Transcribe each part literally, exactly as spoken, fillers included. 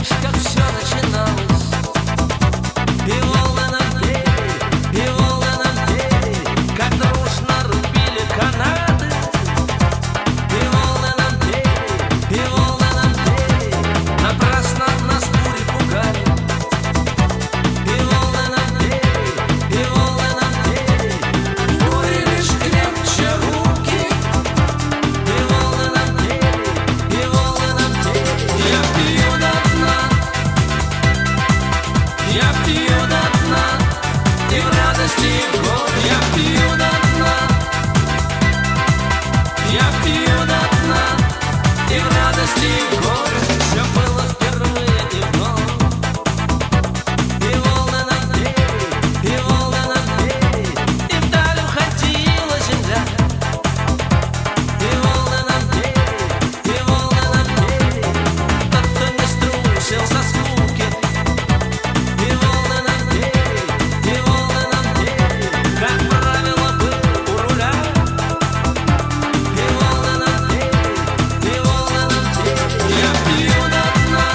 как все начиналось. И волны нам пели, и волны нам пели, как дружно рубили канаты. И волны нам пели, и волны нам пели, напрасно нас бури пугали. И волны нам пели, и волны нам пели, бури лишь крепче руки. И волны нам пели, и волны нам пели, я пью до дна, я пью до дна, и в радости и в горе я пью до дна, я пью до дна, и в радости и в горе все было впервые и вновь. И волны нам пели, и волны нам пели, и вдаль уходила земля. И волны нам пели, и волны нам пели, тот, кто не струсил со скуки. И волны нам пели, и волны нам пели, как правило был у руля. И волны нам пели, и волны нам пели, я пью до дна,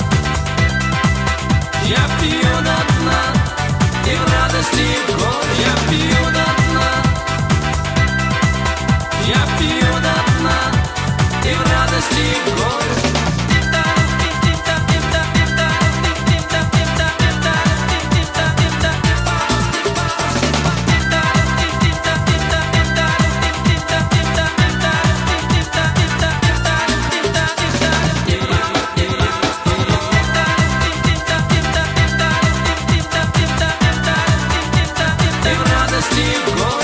я пью до дна, и в радости и в горе я пью до дна, я пью до дна, и в радости и в горе. И в радости и в горе.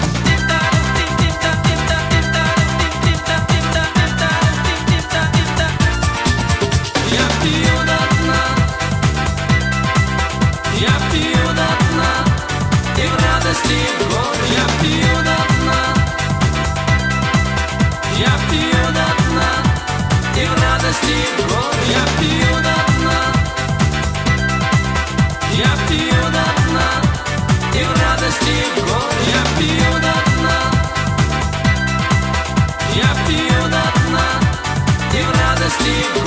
Я пью до дна, я пью до дна, и в радости и в горе я пью до дна, я пью до дна, и в радости и в горе я пью до дна, я пью до дна, и в радости и в горе я пью до дна, я пью до дна, и в радости и в горе.